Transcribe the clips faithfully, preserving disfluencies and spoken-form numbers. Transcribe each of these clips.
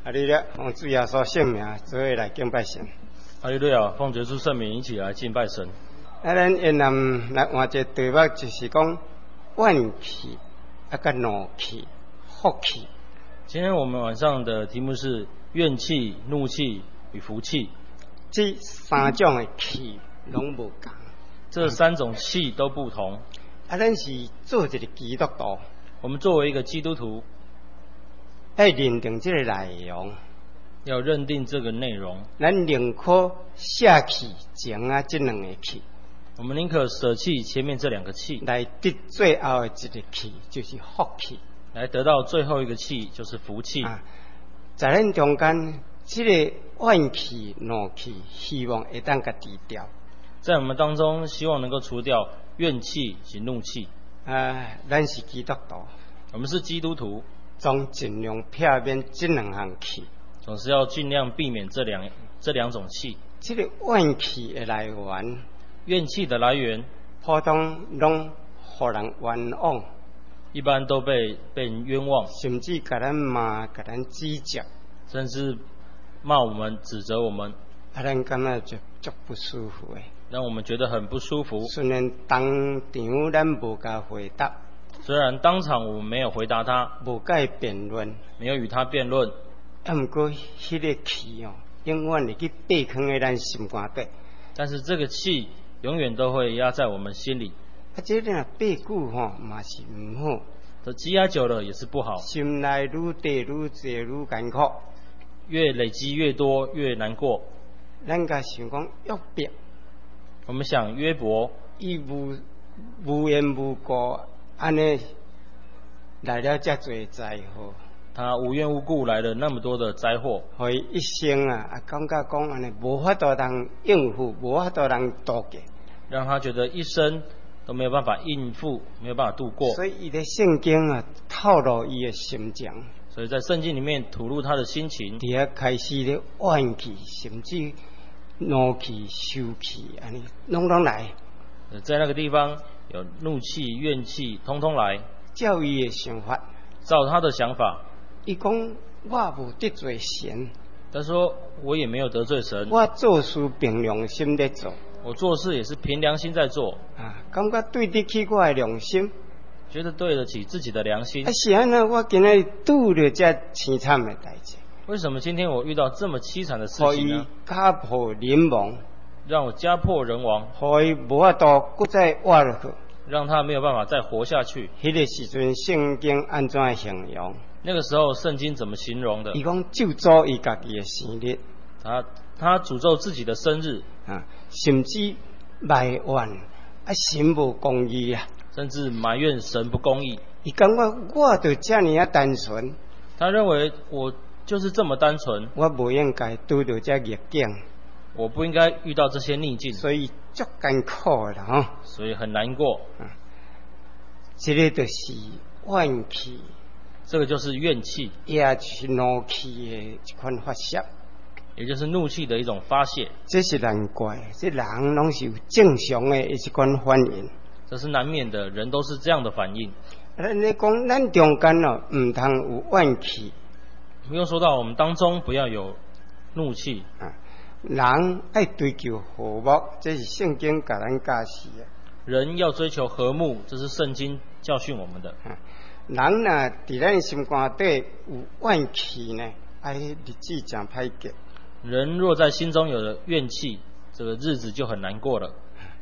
哈利路亚，奉主耶稣圣名，做伙来敬拜神。 哈利路亚，奉耶稣圣名一起来敬拜神。 啊，咱越南来换一个题目，就是讲怨气、啊个怒气、福气。 今天我们晚上的题目是怨气、怒气与福气。 这三种的气拢无同。 这三种气都不同。 啊，咱是做一个基督徒， 我们作为一个基督徒， 要认定这个内容， 要认定这个内容。 咱宁可舍弃前啊这两个气， 我们宁可舍弃前面这两个气， 来得最后的一个气，就是福气， 来得到最后一个气，就是福气。 啊，在咱中间，这个怨气、怒气，希望会当甲除掉。 在我们当中，希望能够除掉怨气及怒气。 啊，咱是基督徒， 我们是基督徒， 总尽量避免这两项气， 总是要尽量避免这两这两种气。 这个怨气的来源， 怨气的来源， 普通拢互人冤枉， 一般都被被人冤枉， 甚至甲咱骂、甲咱指责， 甚至骂我们、指责我们， 啊，咱感觉就足不舒服的。 让我们觉得很不舒服。 虽然当场咱无甲回答， 虽然当场我们没有回答他， 无甲伊辩论， 没有与他辩论， 啊，毋过迄个气哦，永远会去爬囥在咱心肝底。 但是这个气永远都会压在我们心里。 啊，这个若爬久吼，嘛是毋好。 这积压久了也是不好， 心内愈地愈济愈艰苦， 越累积越多越难过。 咱甲想讲约伯， 我们想约伯， 伊无无缘无故安尼来了遮侪灾祸， 他无缘无故来了那么多的灾祸， 互伊一生啊啊感觉讲安尼无法度通应付，无法度通度过， 让他觉得一生都没有办法应付，没有办法度过。 所以伊的圣经啊透露伊的心情， 所以在圣经里面吐露他的心情， 伫遐开始咧怨气，甚至怒气、羞气，安尼拢拢来。 在那个地方有怒气、怨气，通通来。 照伊的想法， 照他的想法， 伊讲我无得罪神， 他说我也没有得罪神， 我做事凭良心在做， 我做事也是凭良心在做， 啊，感觉对得起我的良心， 觉得对得起自己的良心。 啊，是安那，我今日拄着这凄惨的代志， 为什么今天我遇到这么凄惨的事情呢？ 互伊家破人亡， 让我家破人亡， 互伊无法度搁再活落去， 让他没有办法再活下去。 迄个时阵圣经安怎形容？ 那个时候圣经怎么形容的？ 伊讲咒诅伊家己的生日， 他他诅咒自己的生日， 啊，甚至埋怨啊神无公义啊， 甚至埋怨神不公义。 伊感觉我就遮尔啊单纯， 他认为我就是这么单纯， 我无应该拄到这逆境， 我不应该遇到这些逆境， 所以足艰苦的吼， 所以很难过。 啊，这个就是怨气， 这个就是怨气， 也就是怒气的一款发泄， 也就是怒气的一种发泄。 这是难怪，这人拢是有正常的一款反应， 这是难免的，人都是这样的反应。 咱咧讲，咱中间哦，唔通有怨气。 不用说到我们当中不要有怒气啊，人爱追求和睦，这是圣经教咱教示的。 人要追求和睦，这是圣经教训我们的。 啊，人若伫咱心肝底有怨气呢，哎，日子真歹过。 人若在心中有了怨气，这个日子就很难过了。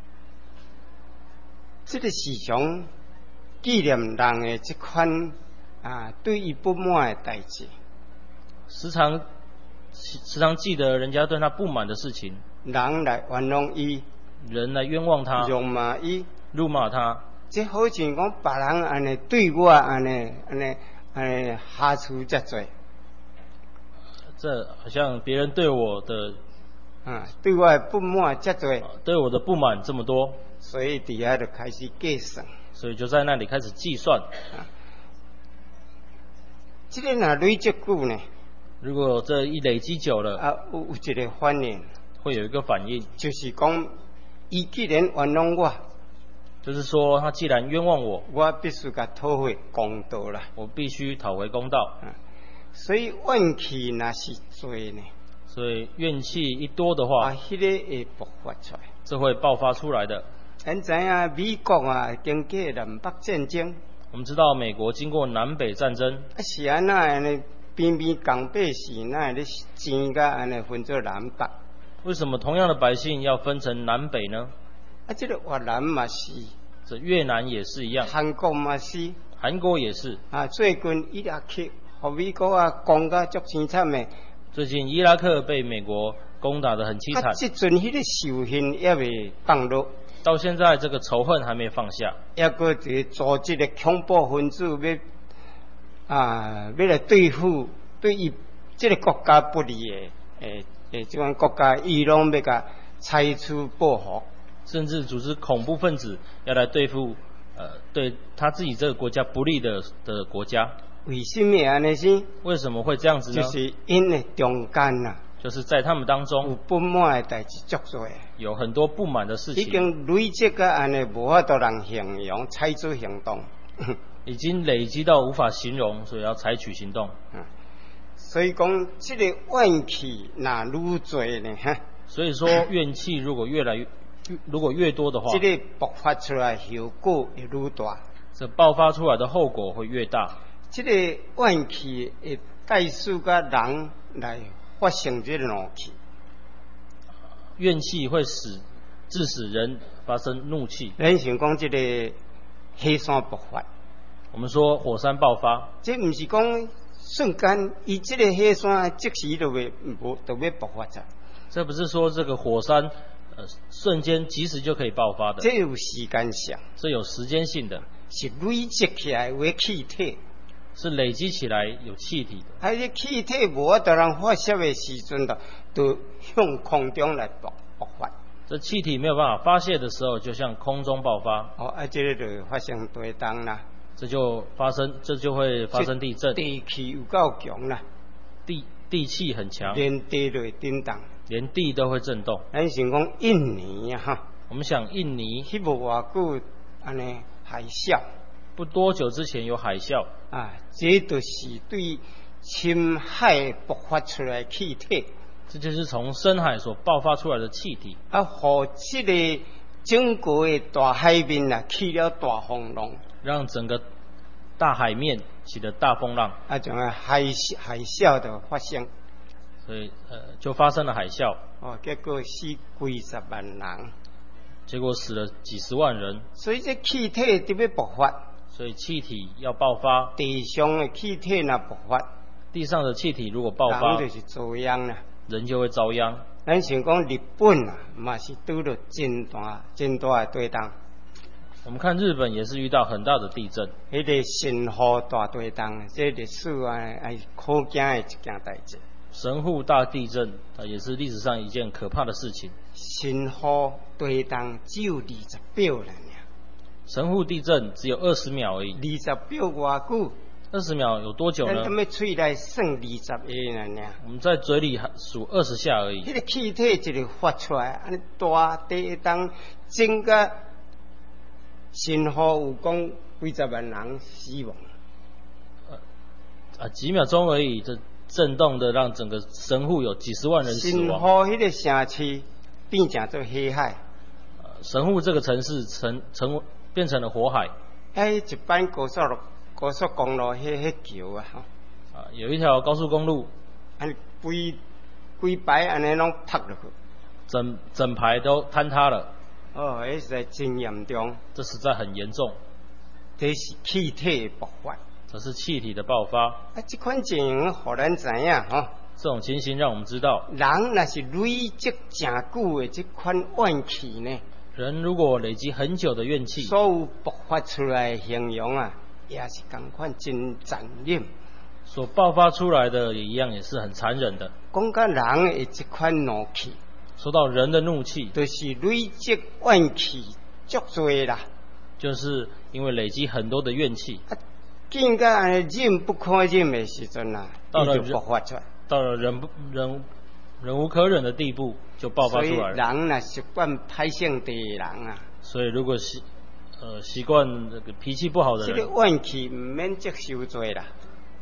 这个时常纪念人的这款啊，对伊不满的代志。 时常时常记得人家对他不满的事情， 人来冤枉伊， 人来冤枉他， 辱骂伊， 辱骂他。 这好像讲别人安尼对我安尼安尼安尼下处遮多， 这好像别人对我的啊，对我的不满遮多， 对我的不满这么多， 所以底下就开始计算， 所以就在那里开始计算。 啊，这个若累积久呢？ 如果这一累积久了， 啊，有有一个反应， 会有一个反应， 就是讲，伊既然冤枉我， 就是说他既然冤枉我， 我必须甲讨回公道啦。 我必须讨回公道。 啊， 所以怨气若是多呢， 所以怨气一多的话， 啊，迄、那个会爆发出来。 这会爆发出来的。 咱知影美国啊，经过南北战争， 我们知道美国经过南北战争， 啊是安那安尼边边共百姓那咧争甲安尼分做南北。 为什么同样的百姓要分成南北呢？ 啊，这个越南嘛是， 这越南也是一样， 韩国嘛是， 韩国也是。 啊，最近伊拉克互美国啊攻甲足凄惨的。 最近伊拉克被美国攻打得很凄惨， 啊，即阵迄个仇恨也未放落， 到现在这个仇恨还没放下， 抑个一个组织的恐怖分子要啊，要来对付对于这个国家不利的诶诶，这款国家，伊拢要甲采取报复， 甚至组织恐怖分子要来对付呃对他自己这个国家不利的的国家。 为什么安尼先？ 为什么会这样子呢？ 就是因的中间呐、啊， 就是在他们当有中不满的代志足多， 有很多不满的事已情， 经累积到安尼无法度人形容，采取行动。 已经累积到无法形容，所以要采取行动。 嗯，所以讲，这个怨气若愈多呢，哈。 所以说，怨气如果越来越，如果越多的话， 这个爆发出来效果会愈大， 这爆发出来的后果会越大。 这个怨气会带使个人来发生这个怒气， 怨气会使致使人发生怒气。 咱想讲这个火山爆发， 我们说火山爆发， 这不是讲瞬间，伊这个火山即时就会无就要爆发出来， 这不是说这个火山呃瞬间即时就可以爆发的， 这有时间性， 这有时间性的， 是累积起来为气体。 是累积起来有气体的。 还是气体无法度人发射的时阵，就就向空中来爆爆发。 这气体没有办法发泄的时候，就像空中爆发。 哦，啊，这个就发生地动啦， 这就发生，这就会发生地震。 地气有够强啦， 地地气很强， 连地都会震动， 连地都会震动。 咱想讲印尼啊，哈， 我们想印尼， 迄无偌久安尼海啸。 不多久之前有海啸啊，这就是对深海爆发出来的气体， 这就是从深海所爆发出来的气体， 啊，互这个整个的大海面啊起了大风浪， 让整个大海面起了大风浪， 啊，种个海海啸的发生， 所以呃就发生了海啸， 哦，结果死几十万人， 结果死了几十万人， 所以这气体得要爆发。 所以气体要爆发， 地上的气体若爆发， 地上的气体如果爆发， 人就是遭殃啦。 人就会遭殃。 咱想讲日本啊，嘛是拄到真大真大的地震。 我们看日本也是遇到很大的地震， 迄个神户大地震，这历史啊，哎可惊的一件代志。 神户大地震啊，也是历史上一件可怕的事情。 神户地震只有二十秒了。 神户地震只有二十秒而已。 二十秒偌久？ 二十秒有多久呢？ 咱要喙内算二十下呢。 我们在嘴里数二十下而已。 迄个气体一直发出来，安尼大地震，整个神户有讲几十万人死亡。 呃啊，几秒钟而已，这震动的让整个神户有几十万人死亡。 神户迄个城市变成做火海。 呃，神户这个城市成成变成了火海。 哎，一般高速路、高速公路，迄迄桥啊，吼。 啊，有一条高速公路， 安尼规规排安尼拢塌落去， 整整排都坍塌了。 哦，迄实在真严重。 这实在很严重。 这是气体的爆发。 这是气体的爆发。 啊，这款情形，互咱知影吼。 这种情形让我们知道， 人若是累积真久的这款怨气呢， 人如果累积很久的怨气， 所有爆发出来的形容啊，也是同款真残忍。 所爆发出来的也一样，也是很残忍的。 讲到人的这款怒气， 说到人的怒气， 就是累积怨气足多啦， 就是因为累积很多的怨气， 啊，见到安尼忍不可忍的时阵啊，伊就爆发出来。 到了忍不忍忍无可忍的地步，就爆发出来了。 所以人呐习惯歹性地的人啊， 所以如果习呃习惯这个脾气不好的人， 这个怨气唔免接受多啦。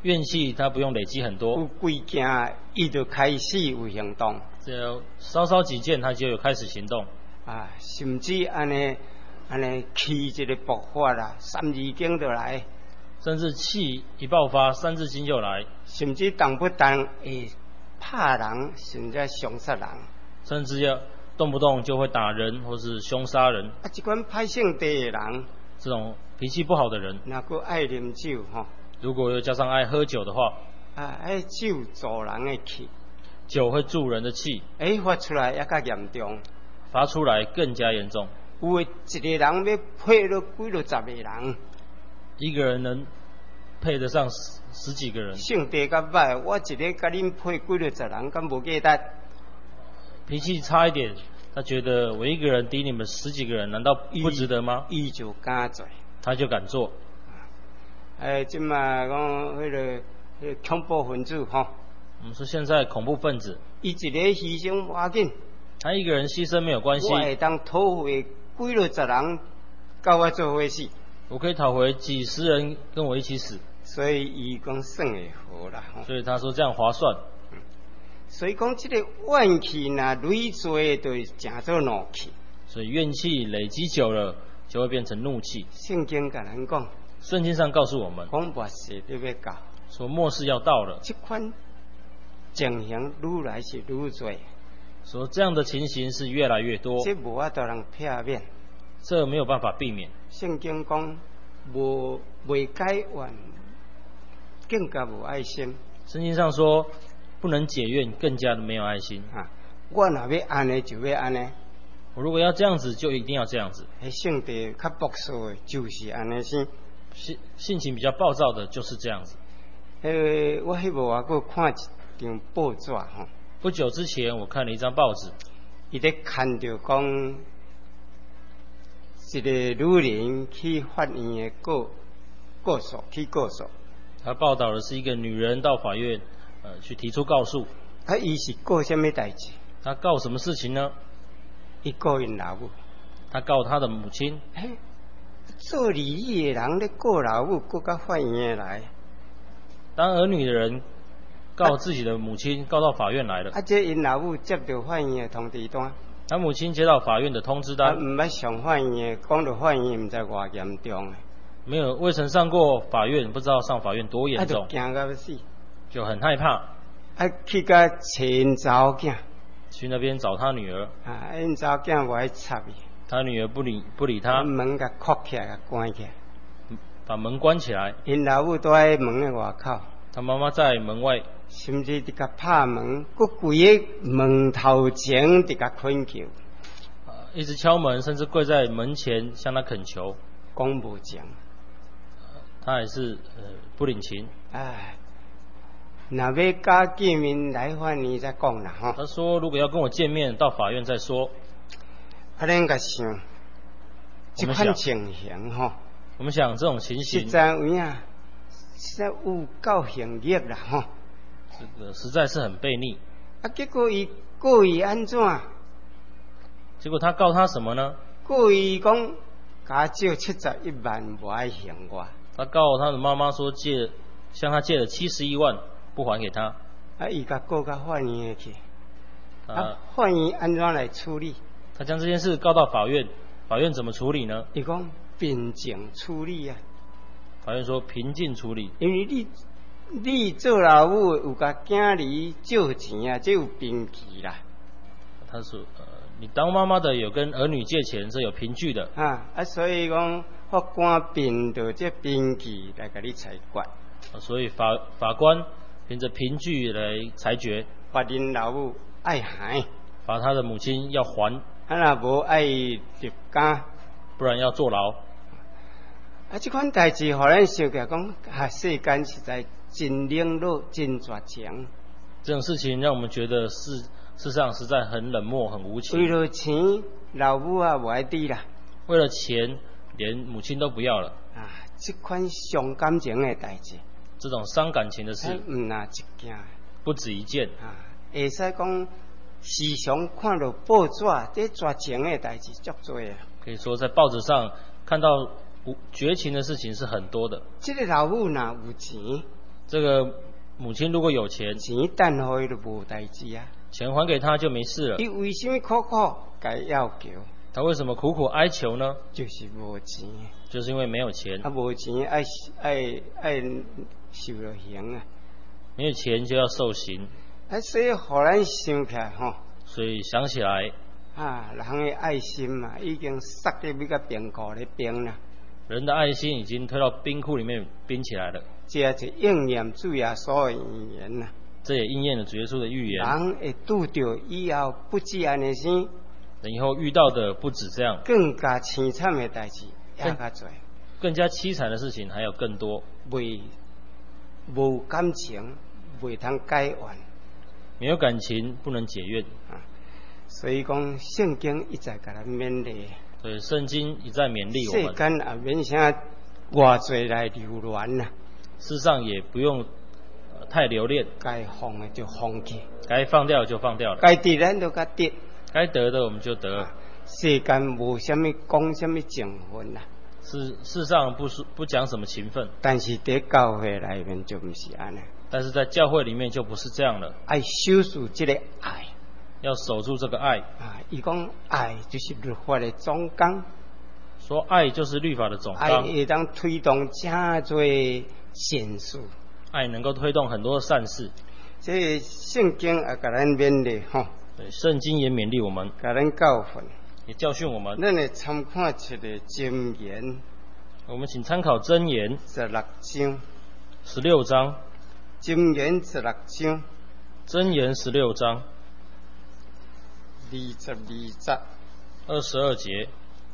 怨气它不用累积很有多， 几件伊就开始有行动只要稍稍几件，它就有开始行动。 啊，甚至安尼安尼气一个爆发啦，三字经就来， 甚至气一爆发，三字经就来， 甚至动不动会拍人，甚至伤杀人。 甚至要动不动就会打人或是凶杀人。 啊，即款歹性地的人， 这种脾气不好的人， 若个爱啉酒吼， 如果又加上爱喝酒的话， 啊，爱酒助人的气， 酒会助人的气， 哎，发出来也较严重。 发出来更加严重。 有的一个人要配了几落十个人， 一个人能配得上十十几个人， 性地较歹，我一个甲恁配几落十人，敢无价值？ 脾气差一点，他觉得我一个人抵你们十几个人，难道不值得吗？ 伊就敢做。 他就敢做。 哎，即嘛讲迄个迄个恐怖分子吼， 我们说现在恐怖分子， 伊一个牺牲无要紧， 他一个人牺牲没有关系， 我会当讨回几落十人，甲我做伙死。 我可以讨回几十人跟我一起死， 所以伊讲算会好啦吼。 所以他说这样划算。 所以讲，这个怨气若累积，就会成做怒气。 所以怨气累积久了，就会变成怒气。 圣经甲咱讲， 圣经上告诉我们， 讲末世都要到， 说末世要到了， 这款情形愈来是愈多， 说这样的情形是越来越多， 这无法度人避免。 这没有办法避免。 圣经讲，无未解怨，更加无爱心。 圣经上说，不能解怨，更加的没有爱心。 啊，我若要安尼，就要安尼。 我如果要这样子，就一定要这样子。 迄性地较暴躁的，就是安尼先。 性性情比较暴躁的，就是这样子。 迄个我迄无我过看一张报纸吼， 不久之前我看了一张报纸， 伊咧看到讲一个女人去法院的告告诉，去告诉。 他报道的是一个女人到法院，呃，去提出告诉。 啊，伊是告什么代志？ 他告什么事情呢？ 伊告因老母。 他告他的母亲。 嘿，做儿女的人咧告老母，告到法院来。 当儿女的人告自己的母亲，告到法院来了。 啊，这因老母接到法院的通知单。 他母亲接到法院的通知单。 啊，唔捌上法院，讲到法院，唔知偌严重。 没有未曾上过法院，不知道上法院多严重。 啊，就惊到要死。 就很害怕。 啊，去甲找因查某囝。 去那边找他女儿。 啊，因查某囝无爱插伊。 他女儿不理不理他。 门甲扩起来，甲关起来。 把门关起来。 因老母都在门的外口。 他妈妈在门外。 甚至伫甲拍门，佮跪喺门头前伫甲恳求。 啊，一直敲门，甚至跪在门前向他恳求。 讲无情。 他还是呃不领情。 哎，若要甲见面来法院再讲啦吼。 他说如果要跟我见面，到法院再说。 啊，恁甲想，这款情形吼。 我们想这种情形。 实在有影，实在有够刑虐啦吼。 这个实在是很悖逆。 啊，结果伊告伊安怎？ 结果他告他什么呢？ 告伊讲，加借七十一万不爱还我。 他告他的妈妈说借向他借了七十一万不还给他。 啊，伊甲告到法院去。 啊， 法院安怎来处理？ 他将这件事告到法院，法院怎么处理呢？ 伊讲平静处理啊。 法院说平静处理。 因为你你做老母有甲囝儿借钱啊，这有凭据啦。 他说，呃，你当妈妈的有跟儿女借钱，这有凭据的。 啊啊，所以讲法官凭着这凭据来甲你裁决。 啊，所以法法官凭着凭据来裁决。 罚恁老母爱还。 罚他的母亲要还。 啊，若无爱入监， 不然要坐牢。 啊，这款代志，互咱想起来讲，啊，世间实在真冷落，真绝情。 这种事情让我们觉得世世上实在很冷漠，很无情。 为了钱，老母啊无爱滴啦。 为了钱，连母亲都不要了。 啊，这款伤感情的代志， 这种伤感情的事， 唔那一件， 不止一件。 啊，会使讲。时常看到报纸，这绝情的代志足多啊。 可以说，在报纸上看到绝情的事情是很多的。 这个老母若有钱， 这个母亲如果有钱， 钱等予伊就无代志啊。 钱还给他就没事了。 伊为什么苦苦该要求？ 他为什么苦苦哀求呢？ 就是无钱， 就是因为没有钱。 啊，无钱爱爱爱受了刑啊。 没有钱就要受刑。 啊，所以互咱想起来吼。 所以想起来， 啊，人的爱心嘛，已经塞入要个冰库咧冰啦。 人的爱心已经推到冰库里面冰起来了。 这就应验主耶稣的预言啦。 这也应验了主耶稣的预言。 人会拄到以后不止安尼生， 以后遇到的不止这样， 更加凄惨的代志也较多， 更加凄惨的事情还有更多。 未无感情，未通解怨。 没有感情不能解怨。 啊，所以讲圣经一再给咱勉励。 所以圣经一再勉励我们。 世间也免啥偌侪来留恋啦。 世上也不用、呃、太留恋。 该放的就放弃， 该放掉就放掉了。 该得咱就该得， 该得的我们就得。 啊、世间无什么讲什么情分啦。 世世上不是不讲什么情分， 但是在教会里面就不是安尼。 但是在教会里面就不是这样了。 爱守住这个爱， 要守住这个爱。 啊，伊讲爱就是律法的总纲。 说爱就是律法的总纲。 爱会当推动真多善事。 爱能够推动很多善事。 这圣经也给咱勉励吼。 对，圣经也勉励我们， 给咱教训， 也教训我们。 咱来参看一个箴言。 我们请参考箴言十六章。 十六章。 箴言十六章。 箴言十六章。 二十二节。 二十二节。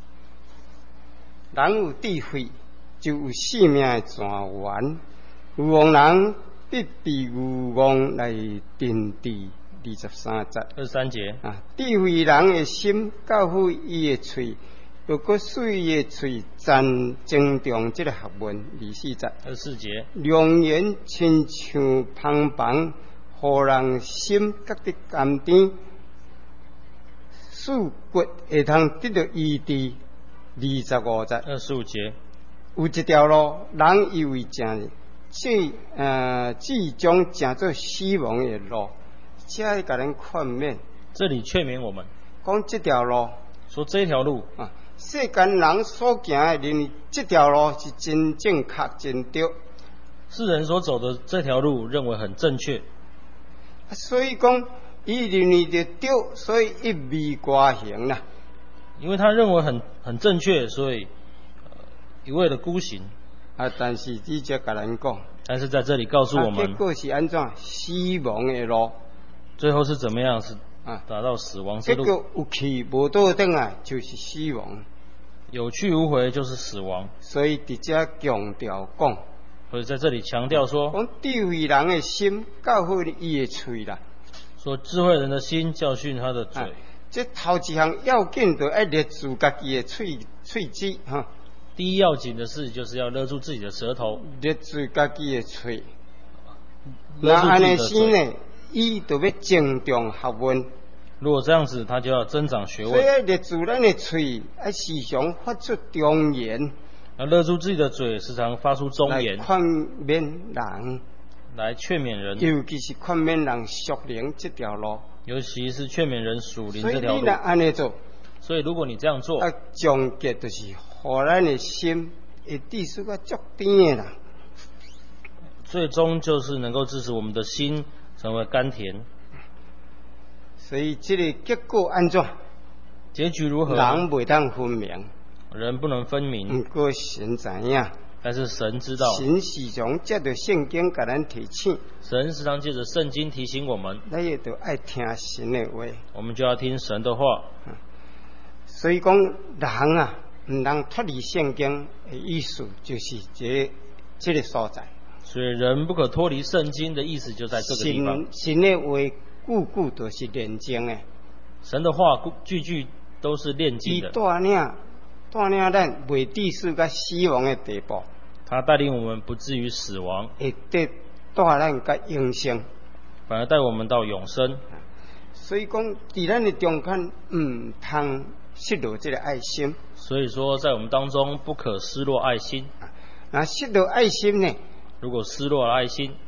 人有智慧，就有性命的泉源。有王人必被有王来定治。二十三节。 二十三节。啊， 智慧人的心，教诲伊的嘴，又搁水伊的嘴，赞增重这个学问。二四节。 二十四节。 良言亲像芳芳，互人心觉得甘甜，使骨会通得到医治。二十五节。 二十五节。 有一条路，人以为正，即呃即将行做死亡的路，这会甲咱劝勉。 这里劝勉我们， 讲这条路， 说这条路啊，世间人所行的，认为这条路是真正确真对。 世人所走的这条路，认为很正确。 所以讲，伊认为就对，所以一味乖行啦。 因为他认为很很正确，所以、呃、一味的孤行。 啊，但是你则甲咱讲， 但是在这里告诉我们， 啊、结果是安怎？死亡的路， 最后是怎么样？是啊， 达到死亡之路。 结果有去无倒转来，就是死亡。 有去无回就是死亡。 所以伫这强调讲， 所以在这里强调说， 讲智慧人的心，教诲伊的嘴啦。 说智慧人的心，教训他的嘴。啊， 这头一项要紧，就要勒住家己的喙喙齿哈。 第一要紧的事，就是要勒住自己的舌头， 勒住家己的喙。 那安尼先呢，伊就要增重学问。 如果这样子，他就要增长学问。 所以要勒住咱的喙，要时常发出忠言。 要勒住自己的嘴，时常发出忠言， 来劝勉人， 来劝勉人， 尤其是劝勉人属灵这条路。 尤其是劝勉人属灵这条路。 所以你若安尼做， 所以如果你这样做， 啊，终结就是互咱的心会致使个足甜的啦。 最终就是能够致使我们的心成为甘甜。 所以这个结果安怎？ 结局如何？ 人袂当分明， 人不能分明。 不过神知影， 但是神知道。 神时常借着圣经甲咱提醒。 神时常借着圣经提醒我们。 咱也就爱听神的话。 我们就要听神的话。 嗯、所以讲，人啊，唔能脱离圣经的意思，就是这这个所在。 所以人不可脱离圣经的意思，就在这个地方。 神神的话，句句都是炼净的。 神的话句句都是炼净的。 伊带领带领咱未致使甲死亡的地步。 他带领我们不至于死亡， 会得带咱甲永生， 反而带我们到永生。 所以讲，伫咱的中间唔通失落这个爱心。 所以说，在我们当中不可失落爱心。 那失落爱心呢？ 如果失落了爱心，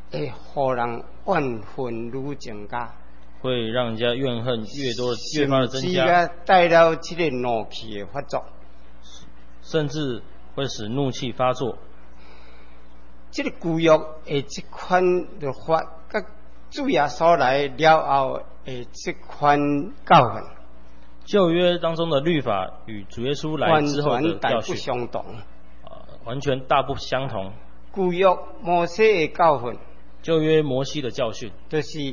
会互人怨恨愈增加， 会让人家怨恨越多越发的增加， 带到这个怒气的发作， 甚至会使怒气发作。 这个旧约的这款律法，甲主耶稣来了后的这款教训， 旧约当中的律法与主耶稣来之后的教训完全大不相同， 啊，完全大不相同。 旧约摩西的教训， 旧约摩西的教训， 就是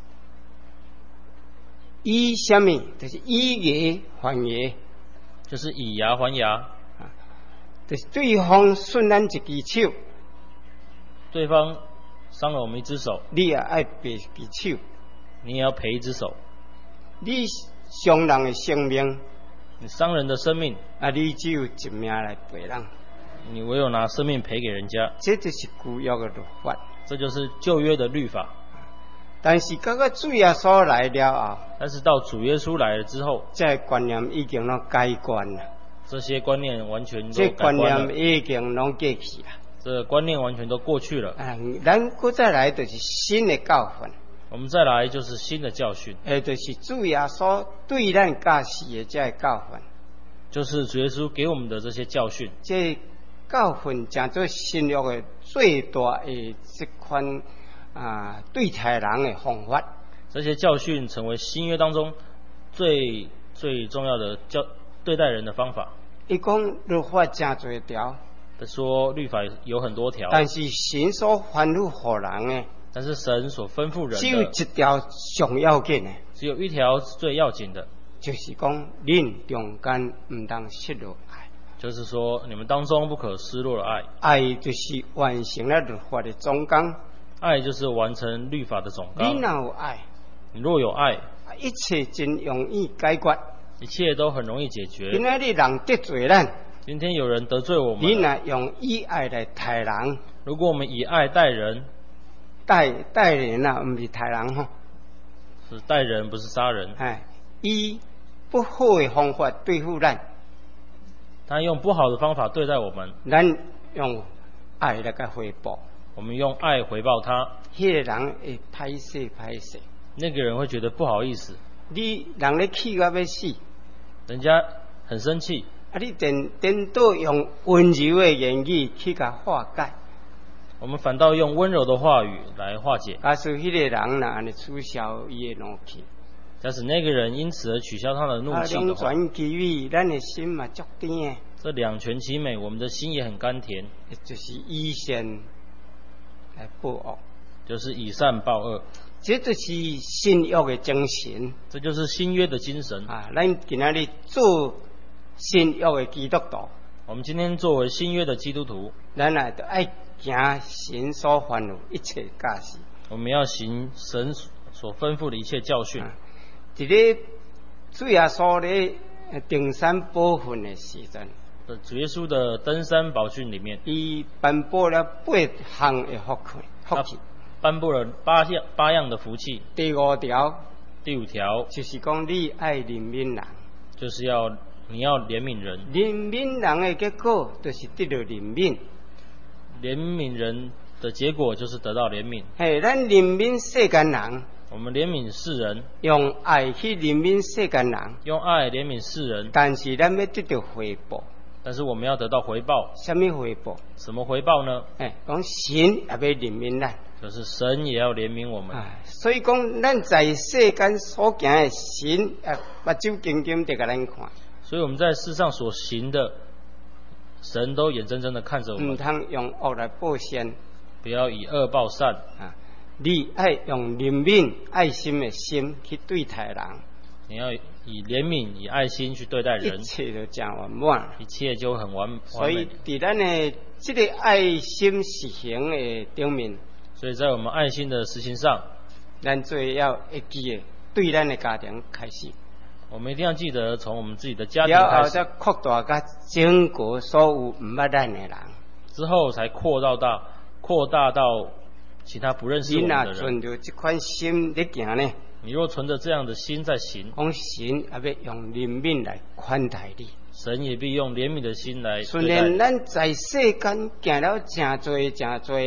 以什么？就是以牙还牙， 就是以牙还牙， 就是对方损咱一只手， 对方伤了我们一只手， 你也爱赔一只手， 你也要赔一只手。 你伤人的生命， 你伤人的生命， 啊，你只有一命来赔人， 你唯有拿生命赔给人家， 这就是旧约的律法。 这就是旧约的律法。 但是到个主耶稣来了后， 但是到主耶稣来了之后， 这观念已经拢改观了， 这些观念完全都这改观了， 观念已经拢过去了。 这个观念完全都过去了。 啊，咱搁再来就是新的教训， 我们再来就是新的教训， 诶，就是主耶稣对咱教示的这教训， 就是主耶稣给我们的这些教训。 这教训成做新约的最大的这款啊对待人的方法。 这些教训成为新约当中最最重要的教对待人的方法。 伊讲律法真多条， 他说律法有很多条， 但是神所吩咐互人的， 但是神所吩咐人只有的一条上要紧的， 只有一条是最要紧的， 就是讲恁中间唔当失落爱。 就是说你们当中不可失落了爱。 爱就是完成了律法的总纲， 爱就是完成律法的总你纲。 若有爱， 你若有爱， 一切真容易解决。 一切都很容易解决。 今仔日人得罪咱， 今天有人得罪我你们， 若用以爱来待人， 如果我们以爱待人， 待待人啊，唔是待人吼， 是待人不是杀人。 哎，以不好的方法对付咱， 他用不好的方法对待我们， 咱用爱来个回报， 我们用爱回报他， 迄个人会歹势歹势。 那个人会觉得不好意思， 你人咧气到要死， 人家很生气， 啊，你颠颠倒用温柔的言语去甲化解， 我们反倒用温柔的话语来化解。 假使迄个人若安尼取消伊的怒气， 假使那个人因此而取消他的怒气的话， 啊，两全其美，咱的心嘛足甜的， 这两全其美，我们的心也很甘甜， 就是以善来报恶， 就是以善报恶， 这就是新约的精神这就是新约的精神啊！咱今仔日做新约的基督徒， 我们今天作为新约的基督徒， 咱也都爱行神所吩咐一切教示。 我们要行神所吩咐的一切教训。 伫咧主耶稣咧登山宝训的时阵， 主耶稣的登山宝训里面， 伊颁布了八项的福气，福气。 颁布了八样八样的福气。 第五条， 第五条就是讲你爱怜悯人， 就是要你要怜悯人。 怜悯人的结果就是得到怜悯。 怜悯人的结果就是得到怜悯。 嘿，咱怜悯世间人， 我们怜悯世人， 用爱去怜悯世间人， 用爱怜悯世人， 但是咱要得到回报。 但是我们要得到回报。 什么回报？ 什么回报呢？ 哎，讲神也要怜悯咱， 就是神也要怜悯我们。 哎，所以讲咱在世间所行的神，哎，目睭金金地甲咱看。 所以我们在世上所行的，神都眼睁睁的看着我们。 唔通用恶来报善， 不要以恶报善啊！你爱用怜悯、爱心的心去对待人， 你要以怜悯、以爱心去对待人， 一切都真完满， 一切就很完所以完美。 伫咱的这个爱心实行的顶面， 所以在我们爱心的实行上， 咱最要会记的，对咱的家庭开始， 我们一定要记得从我们自己的家庭了后开始， 再扩大到整个所有唔捌咱的人。 之后才扩大到扩大到其他不认识我你若们的人。 存着这款心在行呢， 你若存着这样的心在行， 讲神也要用怜悯来款待你。 神也必用怜悯的心来虽对待你。 然咱在世间行了真多真多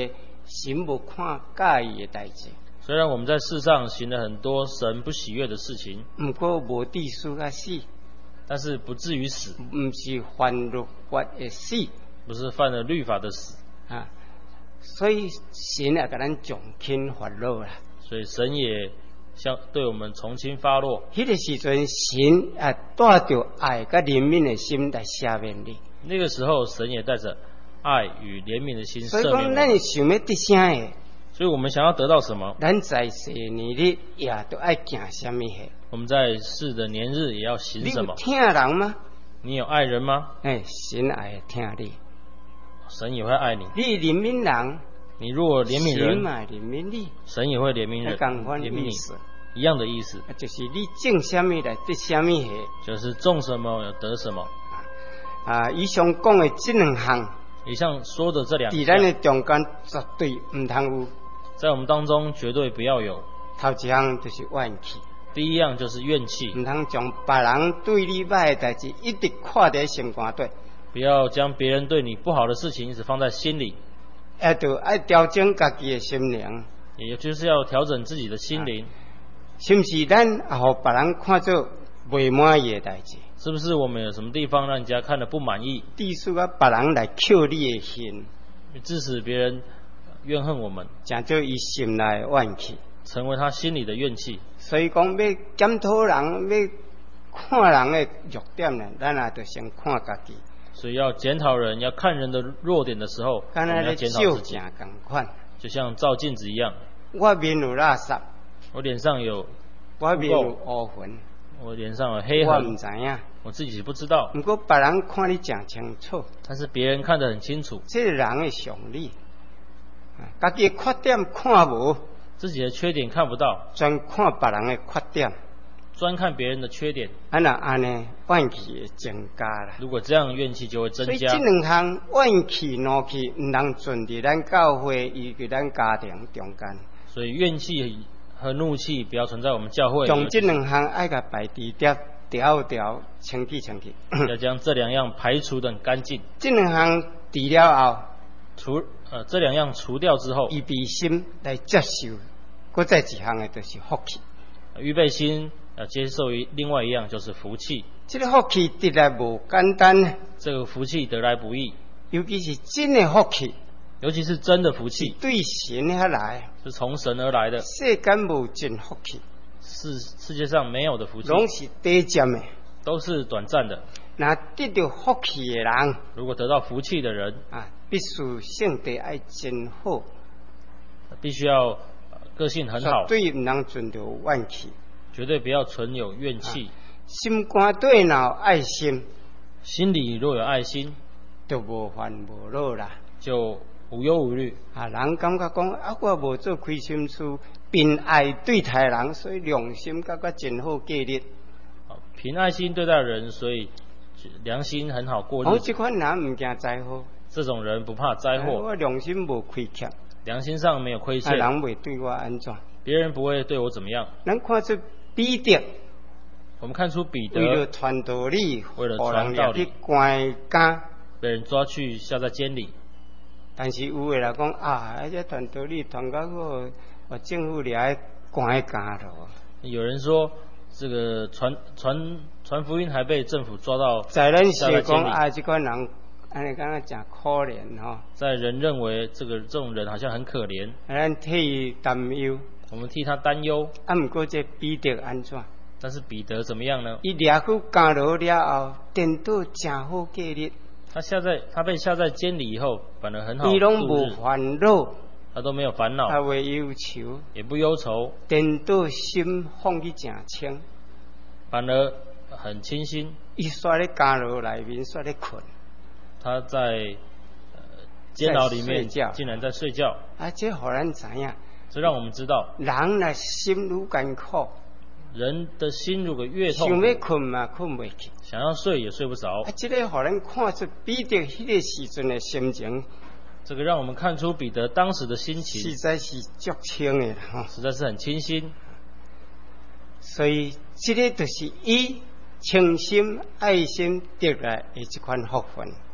神无看介意的代志。 虽然我们在世上行了很多神不喜悦的事情， 毋过无至死啊死， 但是不至于死， 毋是犯律法的死不是犯了律法的死啊。所以神也甲咱重新发落啦。 所以神也向对我们重新发落。 迄个时阵，神也带着爱甲怜悯的心来赦免你。 那个时候，神也带着爱与怜悯的心所以赦免讲，咱我们。 想要得啥的， 所以我们想要得到什么， 咱在世年日也都爱行什么的。 我们在世的年日也要行什么？ 你有听人吗？ 你有爱人吗？ 哎，神也会听你。 神也会爱你。 你怜悯人， 你如果怜悯人， 神嘛怜悯你， 神也会怜悯人， 共款怜悯你， 意思。 一样的意思， 就是你种什么来得什么的。 就是种什么得什么。 啊，以上讲的这两项， 以上说的这两在咱的项， 中间绝对唔通有。 在我们当中绝对不要有。 头一项就是怨气， 第一样就是怨气， 唔通将别人对你歹的代志一直看在心肝底， 不要将别人对你不好的事情一直放在心里， 要就爱调整家己的心灵， 也就是要调整自己的心灵。 是不是？咱也互别人看做未满意的代志， 是不是我们有什么地方让人家看了不满意， 致使啊别人来扣你的心， 致使别人怨恨我们， 成做伊心内的怨气。 成为他心里的怨气。 所以讲，要检讨人，要看人的弱点呢，咱也得先看家己。 所以要检讨人，要看人的弱点的时候，我敢若咧们要检讨照自己， 镜共款。 就像照镜子一样。 我面有垃圾， 我脸上有， 我面有污痕， 我脸上有黑我毋痕， 知影。 我自己不知道， 不过别人看你真清楚， 但是别人看得很清楚。 这个人的常理，啊家己的缺点看无， 自己的缺点看不到， 专看别人的缺点， 专看别人的缺点， 啊那安尼怨气会增加啦。 如果这样怨气就会增所以这加。 两项怨气、怒气，毋通存伫咱教会以及咱家庭中间。 所以怨气和怒气不要存在我们教会， 将这两项爱甲排除掉、调调、清气、清气。 要将这两样排除得很干净。 这两项除了后， 除呃这两样除掉之后， 预备心来接受，搁再一项的就是福气。 预备心呃接受于另外一样就是福气。 这个福气得来无简单， 这个福气得来不易， 尤其是真的福气， 尤其是真的福是气， 对神遐来， 是从神而来的。 世间无真福气， 世世界上没有的福气， 拢是短暂的。 都是短暂的。 那得到福气的人如果得到福气的人， 啊，必须性格爱真好， 必须要呃个性很好， 绝对唔能存着怨气， 绝对不要存有怨气。 心肝底若有爱心， 心里若有爱心， 就无烦无恼啦。 就无忧无虑。 啊，人感觉讲啊，我无做亏心事，并爱对待人，所以良心感觉真好过日。 好凭爱心对待人，所以良心很好过我日子。 这款人唔惊灾祸， 这种人不怕灾哎祸， 我良心无亏欠， 良心上没有亏啊， 欠， 人袂对我安怎？ 别人不会对我怎么样。 咱看出彼得我们看出彼为了得传道理， 为了互人传道理掠去关监， 被人抓去下在监里， 但是有的人讲啊，这传道理传到个，把政府掠去关监咯。 有人说这个传传传福音还被政府抓到在咱下在监里， 是讲啊，这款人安尼讲啊，真可怜吼， 在人认为这个这种人好像很可怜， 咱替伊担忧。 我们替他担忧。 啊，毋过这彼得安怎？ 但是彼得怎么样呢？ 伊掠去监牢了后，颠倒真好过日， 他下在他被下在监里以后，反而很好伊拢无度日， 烦恼， 他都没有烦恼， 他袂忧愁， 也不忧愁， 颠倒心放去真清。 反而很清新。 伊煞咧监牢内面煞咧困， 他在呃监牢里面在睡觉竟然在睡觉， 啊，这互咱知影， 这让我们知道， 人若心愈艰苦， 人的心如果越痛想要苦， 困嘛困袂去。 想要睡也睡不着啊，。这个互咱看出彼得迄个时阵的心情， 这个让我们看出彼得当时的心情实在是足清的啦吼。 实在是很清新。 所以，这个就是伊诚心爱心得来的这款福分。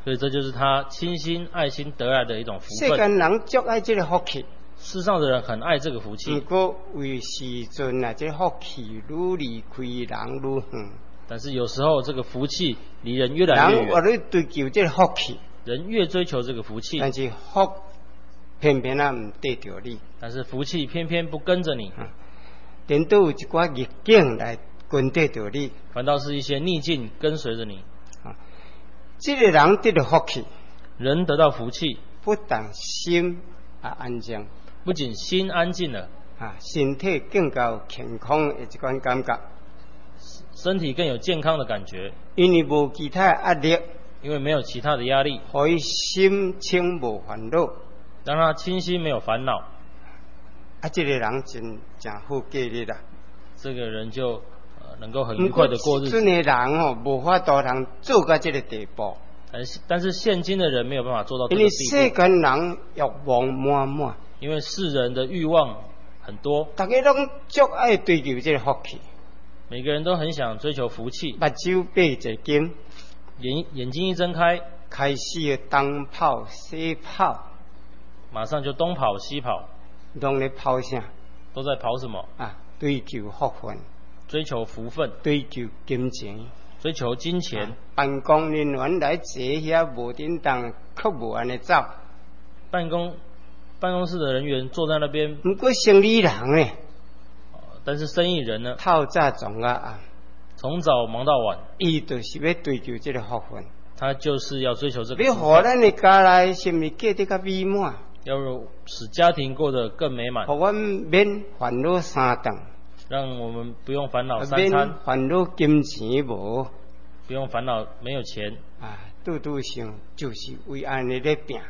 所以这就是他倾心爱心得来的一种福分。 世间人足爱这个福气， 世上的人很爱这个福不气， 过为时阵啊，这个福气愈离开人愈远。 但是有时候这个福气离人越来越人为远， 了追求这个福气， 人越追求这个福气， 但是福偏偏啊唔得着你。 但是福气偏偏不跟着你， 颠倒有一寡逆境来跟得着你。 反倒是一些逆境跟随着你。 啊，这个人得到福气， 人得到福气， 不但心啊安静， 不仅心安静了， 啊，身体更加有健康的一款感觉， 身体更有健康的感觉， 因为无其他的压力， 因为没有其他的压力， 可以心清无烦恼。 让他清心没有烦恼， 啊，这个人真真好过日啦。 这个人就、呃、能够很愉快的过日子。 这的人哦，无法度通做到这个地步。 但是但是现今的人没有办法做到这因为个地步， 世间人欲望满满， 因为世人的欲望很多， 大家拢足爱追求这个福气， 每个人都很想追求福气， 目睭闭一紧， 眼眼睛一睁开， 开始东跑西跑， 马上就东跑西跑， 拢咧跑啥都在跑什么？ 啊？追求福分， 追求福分， 追求金钱。 追求金钱。 啊办公人员来坐遐无叮当，却无安尼走。 办公办公室的人员坐在那边， 不过生意人呢， 但是生意人呢， 透早从啊暗， 从早忙到晚， 伊就是要追求这个福分。 他就是要追求这个要福分， 互咱的家内心里过得较美满， 要使家庭过得更美满， 互阮免烦恼三顿， 让我们不用烦恼三免餐， 烦恼金钱无不用烦恼没有钱， 啊，拄拄想就是为安尼咧拼。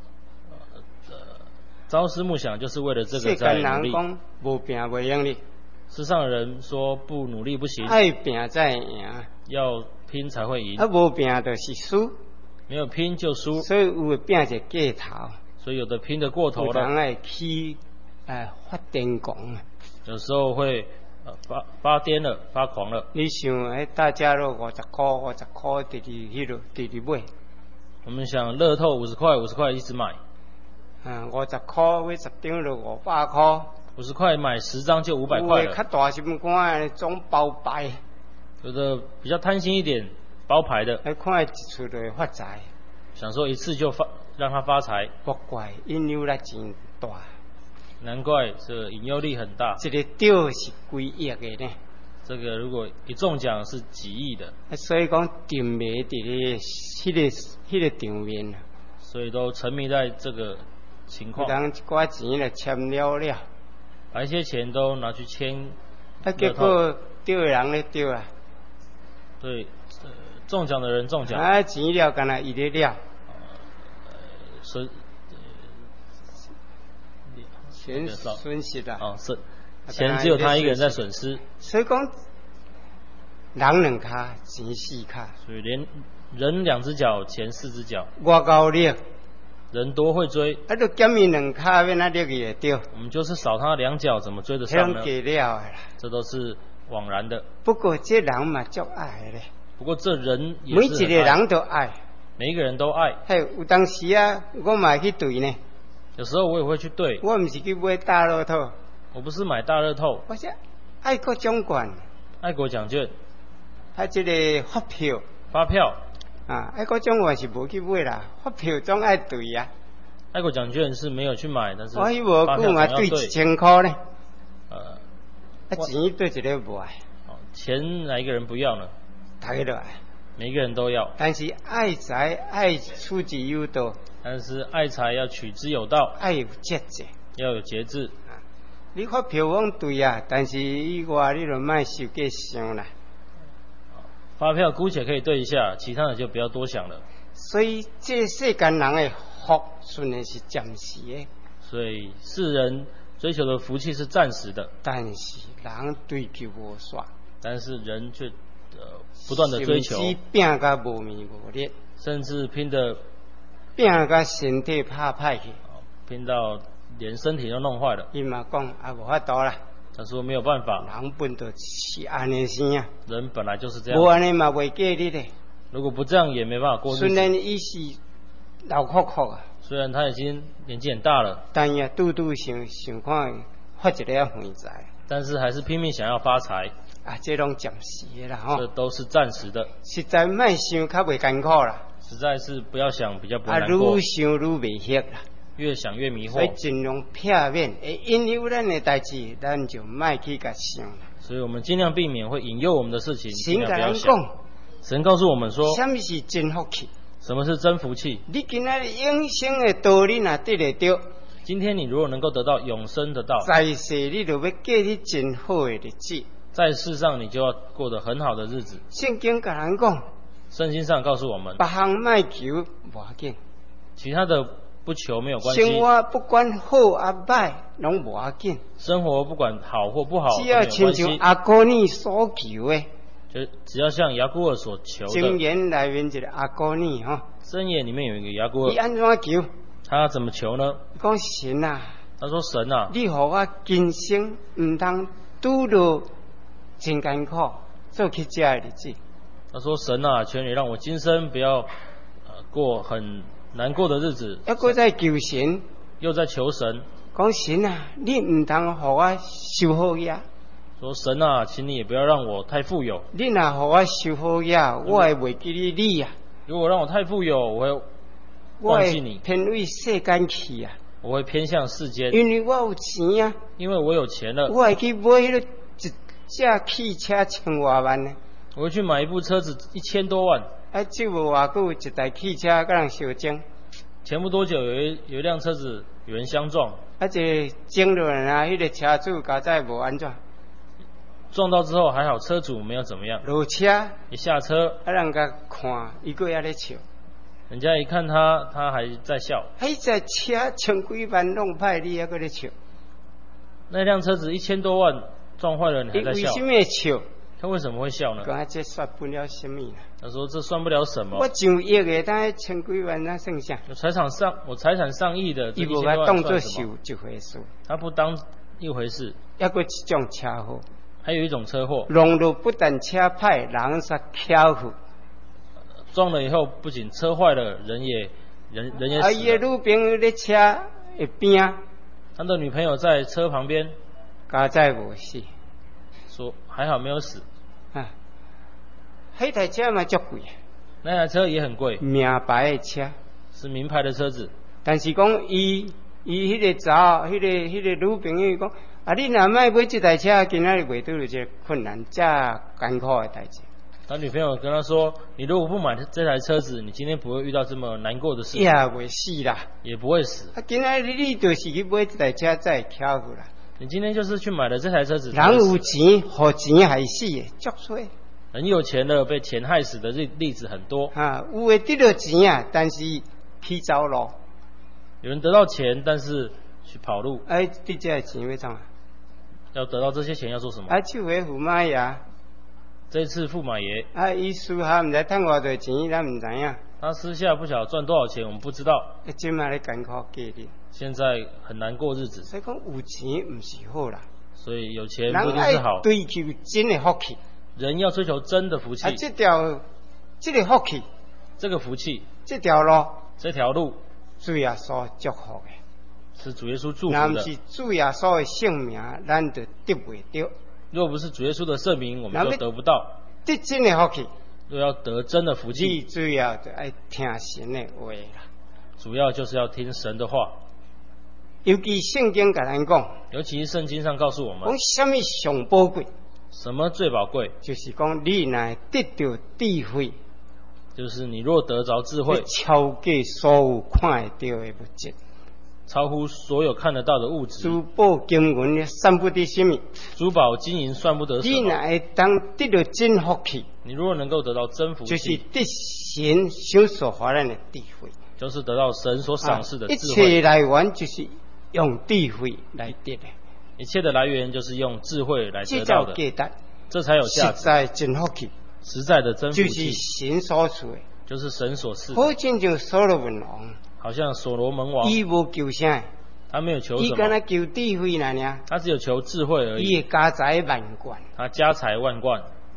朝思暮想就是为了这个世在努力。 间人讲无拼袂用哩， 世上的人说不努力不行， 爱拼才会赢， 要拼才会赢啊，无拼就是输。 没有拼就输， 所以有的拼一个过头， 所以有的拼得过头有人了， 会起诶发癫狂。 有时候会、呃、发发癫了，发狂了。 你想，诶，大家都五十块，五十块，直直迄落，直直买。 我们想乐透五十块，五十块一直买， 嗯，五十块买十张就五百块。 五十块买十张就五百块了。 有的较大心肝的总包牌， 有的比较贪心一点，包牌的， 迄看一出就会发财。 想说一次就发让他发财， 不怪引诱力真大， 难怪这引诱力很大。 一个钓是几亿的呢？ 这个如果一中奖是几亿的， 所以讲沉迷伫咧迄个迄个场面， 所以都沉迷在这个情有况， 人一寡钱就签了了， 把一些钱都拿去签啊，结果钓的人咧钓啊， 对、呃，中奖的人中奖， 啊，钱了干那伊咧了， 损全损失啦。 啊，是钱只有他一个人在损失， 所以讲，人两卡，钱四卡， 所以连人两只脚，钱四只脚， 我够力， 人多会追， 啊，都减伊两卡，要哪力去会钓？ 我们就是少他两脚，怎么追得迄上呢？ 种假了的啦。 这都是枉然的。 不过这人嘛足爱的咧， 不过这人也每是很爱一个人都爱。 每一个人都爱。 嘿，有当时啊，我嘛会去对呢。 有时候我也会去对， 我唔是去买大乐透， 我不是买大乐透、 我是爱国奖券， 爱国奖券、 啊，这个发票发票。 啊，爱国奖券是无去买啦，发票总爱对啊。 爱国奖券是没有去买，但是我迄无发票久嘛对一总要对。 千块呢， 呃， 啊钱对一个无爱， 哦钱哪一个人不要呢？ 大家都爱。 每一个人都要， 但是爱财爱出之有道， 但是爱财要取之有道， 爱有节制。 要有节制。 你发票讲对啊，但是以外你就莫受过伤啦。 发票姑且可以对一下，其他的就不要多想了。 所以这世间人的福虽然是暂时的， 所以世人追求的福气是暂时的， 但是人追求无煞， 但是人却呃不断的追求， 甚至拼甲无眠无力， 甚至拼的拼甲身体拍歹去。 拼到连身体都弄坏了。 伊嘛讲啊无法度啦， 他说没有办法， 人本就是安尼生啊， 人本来就是这样， 无安尼嘛袂过日的。 如果不这样，也没办法过日子。 虽然伊是老哭哭啊， 虽然他已经年纪很大了， 但也拄拄想想看发一个横财。 但是还是拼命想要发财。 啊，这拢暂时的啦吼， 这都是暂时的。 实在莫想，较袂艰苦啦。 实在是不要想，比较不会啊， 难过。 愈想愈袂晓啦。 越想越迷惑。 所以尽量避免，会引诱咱的代志，咱就莫去甲想啦。 所以我们尽量避免会引诱我们的事情，尽神量不要想。 讲， 神告诉我们说， 什么是真福气？ 什么是真福气？ 你今仔日永生的道理若得得到， 今天你如果能够得到永生的道， 在世你就要过你真好的日子。 在世上你就要过得很好的日子。 圣经甲咱讲， 圣经上告诉我们， 别项莫求无要紧， 其他的不求没有关系。 生活不管好啊歹，拢无要紧。 生活不管好或不好， 只要亲像阿哥尼所求的， 就只要像雅各尔所求的。 箴言内面一个阿哥尼吼， 箴言里面有一个雅各尔， 伊安怎求？ 他怎么求呢？ 讲神啊， 他说神啊， 你互我今生唔通拄到真艰苦，做去这的日子。 他说神啊，求你让我今生不要、呃、过很难过的日子。 还搁在求神， 又在求神， 讲神啊，你唔通互我受好呀。 说神啊，请你也不要让我太富有。 你若互我受好呀，我会袂记你你呀。 如果让我太富有，我会我会忘记你， 偏为世间去啊。 我会偏向世间， 因为我有钱啊， 因为我有钱了， 我会去买迄个一架汽车千外万呢。 我会去买一部车子一千多万。 啊，这无偌久，一台汽车甲人相争。 前不多久有一有一辆车子有人相撞， 啊，这争落来啊，迄个车主家在无安怎？ 撞到之后还好车主没有怎么样， 落车， 一下车， 啊，人家看，伊个还咧笑。 人家一看他，他还在笑。 迄只车千几万弄歹，你还搁咧笑？ 那辆车子一千多万撞坏了，你还在笑？ 为什么笑？ 他为什么会笑呢？ 讲这算不了什么啦。 他说这算不了什么。 我上亿的，但千几万那剩下。 我财产上我财产上亿的， 伊无甲当作受一回事。 他不当一回事。 还搁一种车祸。 还有一种车祸， 弄到不但车歹，人煞巧虎。 撞了以后，不仅车坏了，人也人人也死了。 啊，伊的女朋友在车一边， 他的女朋友在车旁边， 家在无死， 说还好没有死。 啊，迄台车嘛足贵， 那台车也很贵， 名牌的车， 是名牌的车子。 但是讲伊伊迄个查，迄、那个迄、那个女朋友讲。啊！你若卖买这台车，今仔日袂拄到这个困难，这艰苦的代志。 他女朋友跟他说：“你如果不买这台车子，你今天不会遇到这么难过的事。” 也袂死啦， 也不会死。 啊！今仔日你就是去买这台车，才会巧虎啦。 你今天就是去买了这台车子。 人有钱，互钱害死的，足多。 人有钱了，被钱害死的例例子很多。 啊，有的得到钱啊，但是去走路。 有人得到钱，但是去跑路。 哎，你这个钱要怎啊？ 要得到这些钱要做什么？ 啊，去回驸马爷。 这次驸马爷。 啊，伊私下毋知赚偌多钱，咱毋知影。 他私下不晓得赚多少钱，我们不知道。 啊，今嘛咧艰苦过日。 现在很难过日子。 所以讲有钱毋是好啦。 所以有钱不一定是好。 人追求真的福气。 人要追求真的福气。 啊，这条这个福气， 这个福气， 这条路， 这条路， 主耶稣祝福的。 是主耶稣祝福的。 若不是主耶稣的圣名，咱就得袂到。 若不是主耶稣的圣名，我们就得不到。 得真的福气， 若要得真的福气， 你主要就爱听神的话啦。 主要就是要听神的话。 尤其圣经甲咱讲， 尤其圣经上告诉我们， 讲什么上宝贵？ 什么最宝贵？ 就是讲你若得到智慧， 就是你若得着智慧， 超过所有看得到的物质。 超乎所有看得到的物质， 珠宝金银算不得什么， 珠宝金银算不得什么。 你若会当得到真福气， 你如果能够得到真福气， 就是得神所所发展的智慧， 就是得到神所赏赐的智慧。 啊、一切来源就是用智慧来得的， 一切的来源就是用智慧来得到的， 这才这才有价值。 实在真福气， 实在的真福气就是神所赐的， 就是神所赐的。 好亲像所罗门王。 好像所罗门王， 伊无求啥， 他没有求什么， 伊敢若求智慧啦尔， 他只有求智慧而已。 伊的家财万贯， 他家财万贯，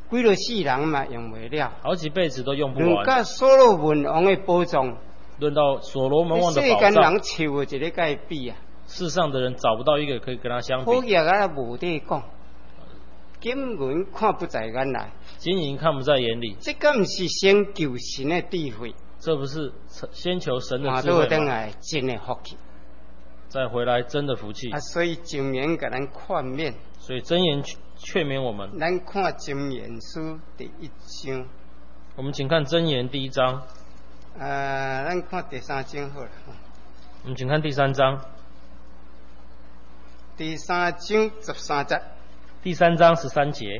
几落世人嘛用不了。 好几辈子都用不完。 论到所罗门王的宝藏， 论到所罗门王的世间宝藏， 人找无一个甲伊比啊。 世上的人找不到一个可以跟他相比。 好嘢啊，无得讲，金银看不在眼内， 金银看不在眼里。 这个不是先求神的智慧， 这不是先求神的换到智慧吗？ 等来真的福气。 再回来真的福气。 啊，所以箴言给咱劝勉。 所以箴言劝勉我们。 咱看箴言书第一章。 我们请看箴言第一章。 呃，咱看第三章好了。 我们请看第三章。 第三章十三节。 第三章十三节。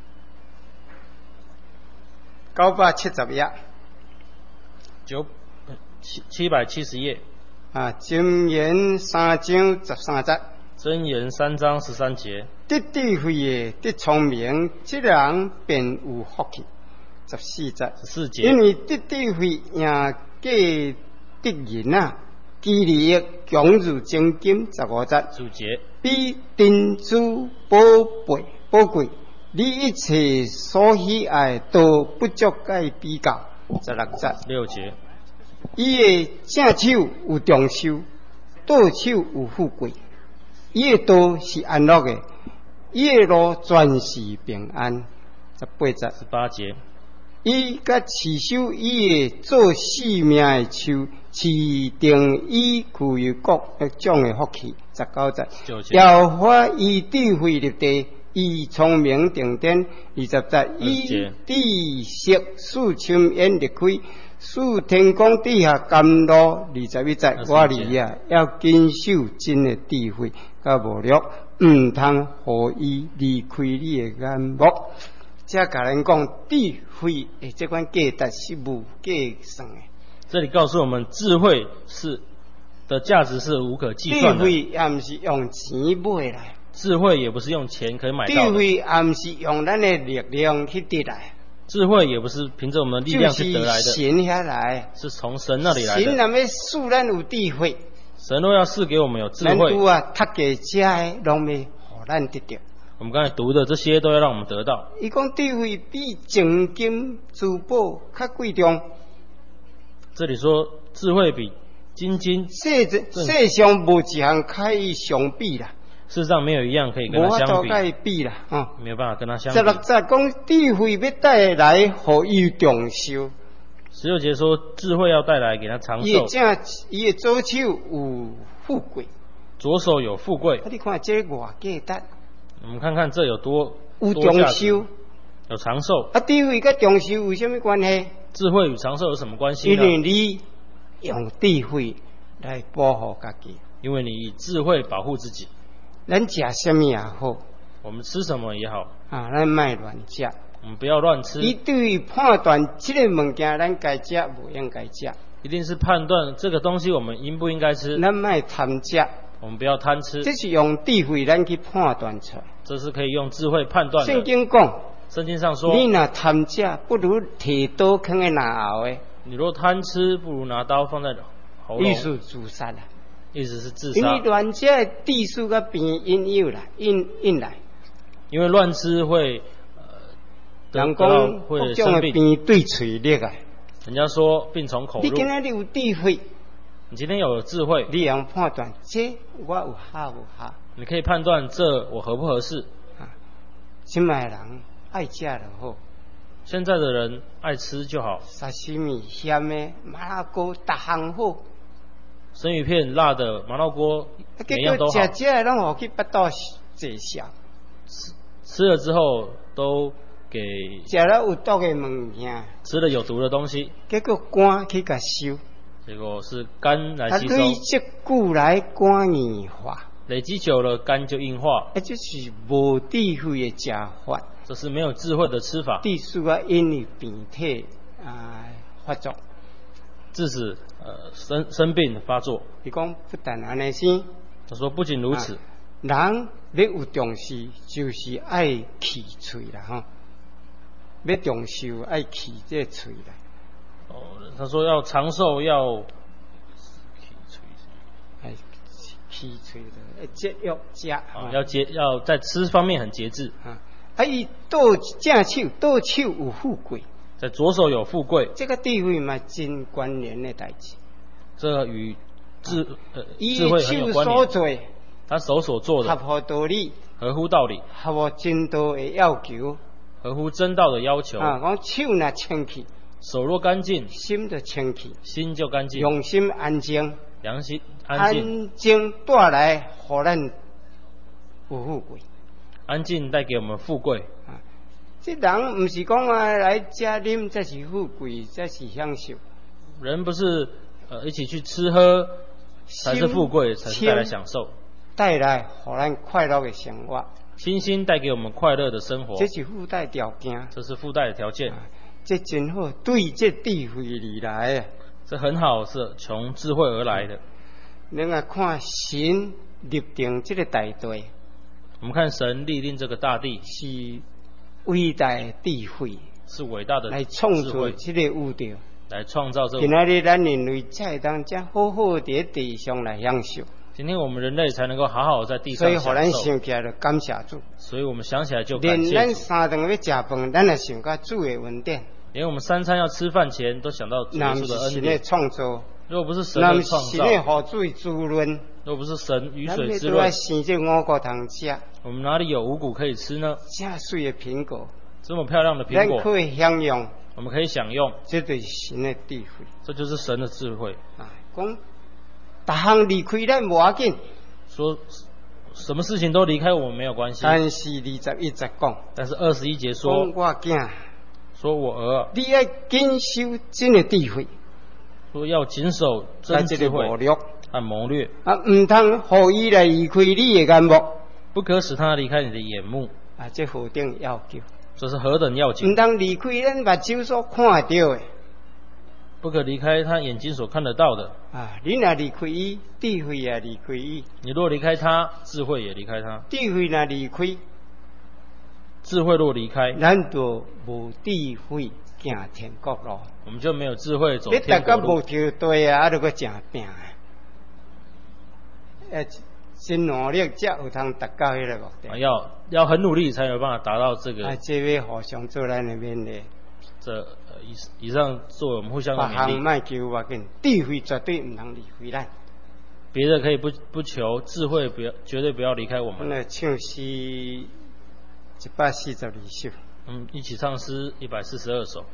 九百七十页。 九七七百七十页。 啊，箴言三章十三节。 箴言三章十三节。 得智慧的，得聪明，这人便有福气。十四节。 十四节。 因为得智慧赢过得人啊，基利强如精金。十五节。 十五节。 比珍珠宝贝宝贵，你一切所喜爱都不足该比较。十六节。 六节。 伊的正手有长寿，倒手有富贵。伊的道是安乐的，伊的路全是平安。十八节。 十八节。 伊甲持守伊的做性命的手，持定伊具有各种的福气。十九节。调发伊智慧立地，伊聪明定定。二十节。伊知识使深渊裂开，使天空底下甘露。二十一节。我儿啊，要坚守真的智慧，甲无略，毋通互伊离开你的眼目。这甲人讲智慧诶，这款价值是无计算的。 这里告诉我们，智慧是的价值是无可计算的。 智慧也不是用钱买来， 智慧也不是用钱可以买到的。 智慧也不是用咱的力量去得来， 智慧也不是凭着我们的力量去得来的， 就是神下来， 是从神那里来的。 神若要赐咱有智慧， 神若要赐给我们有智慧， 咱拄啊读嘅这的，拢要互咱得到。 我们刚才读的这些都要让我们得到。 伊讲智慧比黄金珠宝较贵重。 这里说智慧比金金世世上无一项可以相比啦。 世上没有一样可以跟它相比。 无法度比啦，啊、 嗯，没有办法跟它相比。 十六节讲智慧要带来，互伊长寿。 十六节说智慧要带来给他长寿。 伊的正，伊的左手有富贵， 左手有富贵。 你看这外价值。 我们看看这有多有长寿， 有长寿。 啊，智慧跟长寿有什么关系？ 智慧与长寿有什么关系呢？ 因为你用智慧来保护自己。 因为你以智慧保护自己。 咱吃什么也好， 我们吃什么也好， 啊，咱卖乱吃。 我们不要乱吃。 你对于判断这个物件，咱该吃不应该吃， 一定是判断这个东西我们应不应该吃。 咱卖贪吃。 我们不要贪吃， 这是用智慧咱去判断出来。 这是可以用智慧判断的。 圣经讲， 圣经上说， 你若贪吃，不如提刀放在牙后的。 你若贪吃，不如拿刀放在喉咙。 意思自杀啦， 意思是自杀。 因为乱吃的地数甲病因有啦，因因来。 因为乱吃会，呃， 人讲各种的病对嘴裂啊。 人家说病从口入。 你今仔日有智慧。 你今天有智慧， 你能判断这我有合无合？ 你可以判断这我合不合适。 啊，现在人爱吃就好。 现在的人爱吃就好。 沙西米咸的麻辣锅，逐项好。 生鱼片、辣的、麻辣锅，每样都好。 吃吃拢互去巴肚坐下。 吃吃了之后都给吃了有毒的物件。 吃了有毒的东西。 结果肝去甲收。 结果是肝来吸收， 累积久来肝硬化， 累积久了肝就硬化。 这就是无智慧的吃法， 这是没有智慧的吃法。 致使啊因为病体啊发作， 致使呃生生病发作。 伊讲不但安尼先， 他说不仅如此， 啊、人要有重视，就是爱气嘴啦吼，要重视爱气这嘴啦。 哦，他说要长寿要， 哎，气嘴的节约吃， 啊，要节要在吃方面很节制。 啊， 啊，伊倒正手，倒手有富贵， 在左手有富贵， 这个智慧嘛真关联的代志。 这与智呃伊智慧很有手关联。 所做， 他手所做合的乎道理， 合乎道理， 合乎真道的要求。 合乎真道的要求。 啊，讲手若清气， 手若干净， 心就清气， 心就干净， 用心安静， 良心安静， 安静带来互咱有富贵。 安静带给我们富贵。 啊，这人唔是讲啊来吃啉才是富贵，才是享受。 人不是呃一起去吃喝才是富贵，才是带来享受， 带来互咱快乐的生活。 清新带给我们快乐的生活， 这是附带条件。 这是附带的条件。 啊，这真好，对这智慧而来啊！ 这很好，是从智慧而来的。 咱啊看神立定这个大地， 我们看神立定这个大地是伟大的智慧， 是伟大的来创智慧， 造这个宇宙， 来创造这个。 今仔日咱人类才会当这好好地地上来享受。 今天我们人类才能够好好在地上享受。 所以，互咱想起来就感谢主。 所以我们想起来就感谢主。 连咱三顿要食饭，咱也想到主的恩典。 连我们三餐要吃饭前都想到主耶稣的恩典。 创造， 如果不是神的创造， 那么是水滋润， 如果不是神雨水滋润， 润， 生这五谷通吃。 我们哪里有五谷可以吃呢？ 这水的苹果， 这么漂亮的苹果， 咱可以享用， 我们可以享用。 这就是神的智慧， 这就是神的智慧。 啊，讲，逐项离开咱无要紧。 说什么事情都离开我们没有关系。 但是二十一节讲， 但是二十一节说， 我囝， 说我儿， 你要谨守真的智慧， 说要谨守真智慧和谋略啊，唔通互伊来离开你的眼目， 不可使他离开你的眼目啊，这何等要求？ 这是何等要紧！ 唔通离开咱目睭所看到的。 不可离开他眼睛所看得到的啊！你若离开伊，智慧也离开伊。 你若离开他，智慧也离开他。 智慧若离开， 智慧若离开， 咱就无智慧行天国路。 我们就没有智慧走天国路。 你大家无条对啊，啊，都个正拼啊！诶，真努力才有通达到迄个目的。 要要很努力才有办法达到这个。 啊，这位互相做咱的勉励。 这呃以以上作为我们互相的勉励。 别项卖求我紧，智慧绝对唔能离开咱。 别的可以不不求，智慧不要绝对不要离开我们。 那唱诗一百四十二首。 嗯，一起唱诗一百四十二首。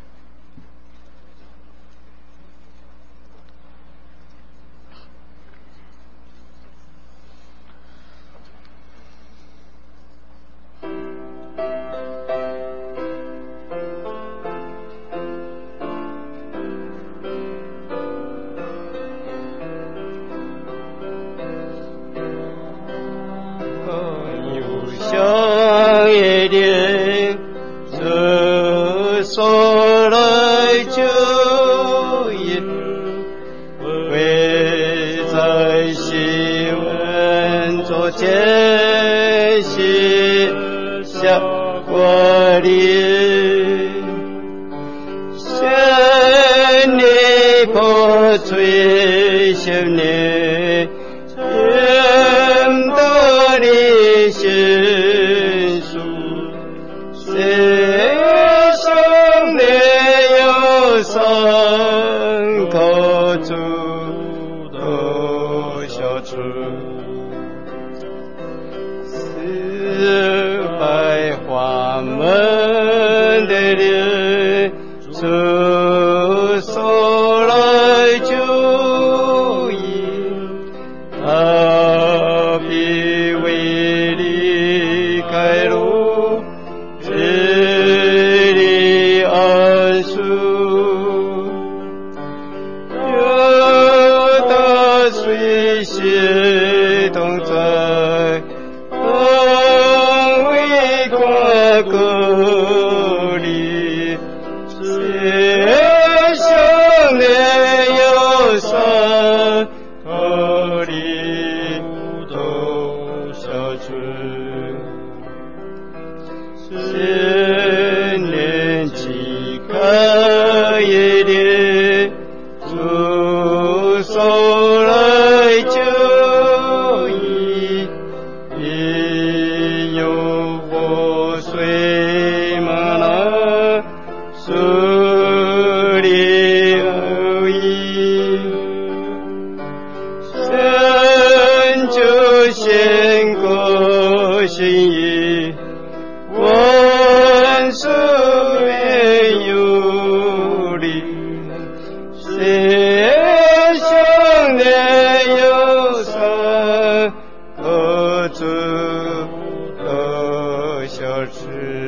水是